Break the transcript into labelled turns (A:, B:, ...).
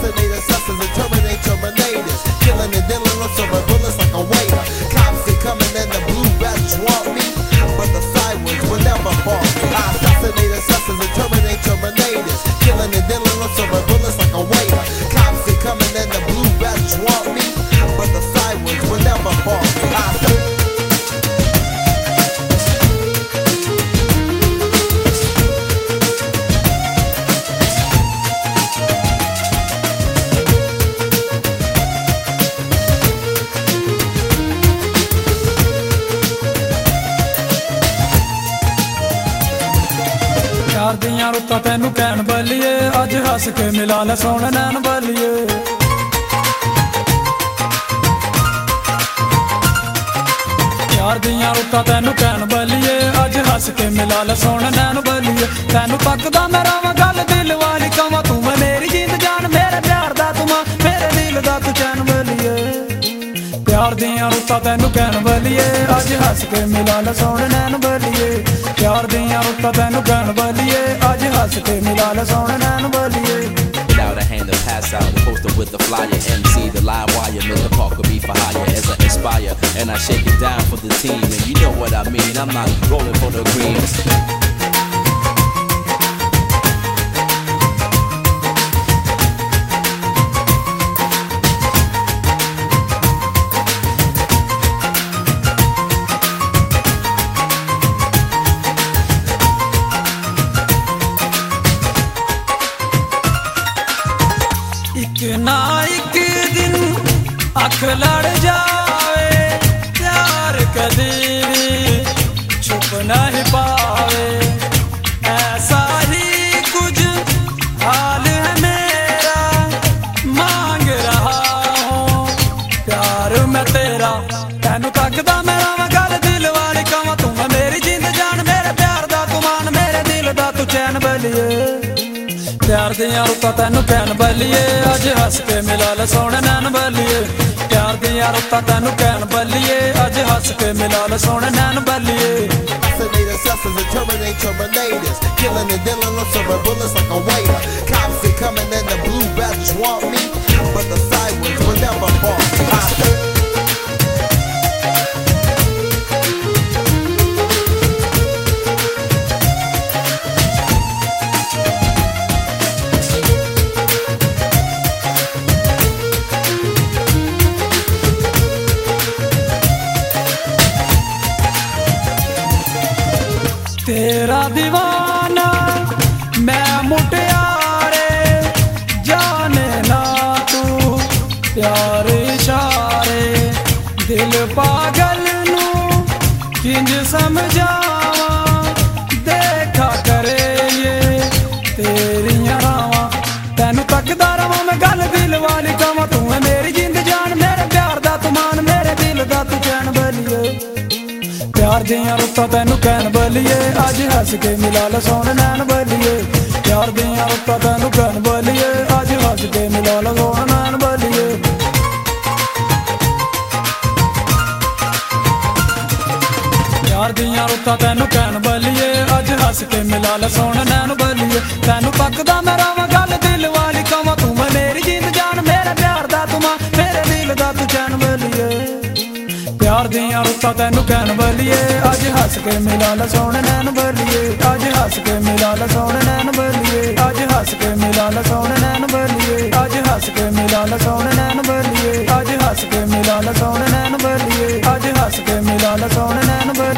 A: Assassinate assessors and terminate terminators. Killing and dealing with silver bullets like a waiter. Cops are coming and the blue bats want me, but the sirens will never fall. I assassinate assessors and terminate terminators. Killing and dealing with silver bullets like a waiter. Cops are coming and the blue bats want me, but the sirens will never fall.
B: प्यार दियां रुत्तां तैनू कहन बलिए अज हस के मिला ले सोहणे नैन बलिए प्यार दियां रुत्तां तैनू कहन बलिए अज हस के मिला ले सोहणे नैन बलिए तैनू तकदा मैं रवां गल दिल वाली कवां तू मेरी जिंद जान मेरे प्यार दा तू मेरे दिल दा तू चैन बलिए प्यार दियां रुत्तां तैनू कहन बलिए अज हस के मिला ले सोहणे नैन बलिए प्यार दियां रुत्तां तैनू कहन बलिए अज हस के मिला ले सोहणे नैन बलिए
C: Without a hand to pass out, posted with the flyer MC, the live wire, Mr. Parker be for hire as I inspire, and I shake it down for the team, and you know what I mean, I'm not rolling for the green.
B: एक ना एक दिन अख लड़ जावे प्यार कदी छुप नहीं पावे ऐसा ही कुछ हाल है मेरा मांग रहा हूँ प्यार मैं तेरा तैनू तकदा मैं रवां गल दिल वाली कवां तू मेरी जिंद जान मेरे प्यार दा तू मान मेरे दिल दा तू चैन बलिए प्यार दियां रुत्तां तैनू कहन बलिए अज हस के मिला ले सोहणे नैन बलिए प्यार दियां रुत्तां तैनू कहन बलिए अज हस के मिला ले सोहणे नैन बलिए
A: Assassinate assessors and terminate terminators. Killing and dealing with silver bullets like a waiter. Cops are coming and the blue bats want me, but the sirens will never fall.
B: तेरा दीवाना मैं मुटियारे जाने ना तू प्यार इशारे दिल पागल नू किंज समझावा देखा करे ये तेरियां रावां तैनू तकदा रवां मैं गल दिल वाली कवां तू है मेरी जिंद जान मेरे प्यार दा तू मान मेरे दिल दा तू चैन बलिए प्यार दियां रुत्तां तैनू कहन बलिए अज हस के मिला ले सोहणे नैन बलिए प्यार दियां रुत्तां तैनू कहन बलिए अज हस के मिला ले सोहणे नैन बलिए प्यार दियां रुत्तां तैनू कहन बलिए अज हस के मिला ले सोहणे नैन बलिए तैनू तकदा मैं रवां गल दिल वाली कवां तू मेरी जिंद जान मेरे प्यार दा तू मेरे दिल दा तू चैन बलिए प्यार दियां रुत्तां तैनू कहन बलिए अज हस के मिला ले सोहणे नैन बलिए अज हस के मिला ले सोहणे नैन बलिए अज हस के मिला ले सोहणे नैन बलिए अज हस के मिला ले सोहणे नैन बलिए अज हस के मिला ले सोहणे नैन बलिए अज हस के मिला ले सोहणे नैन बलिए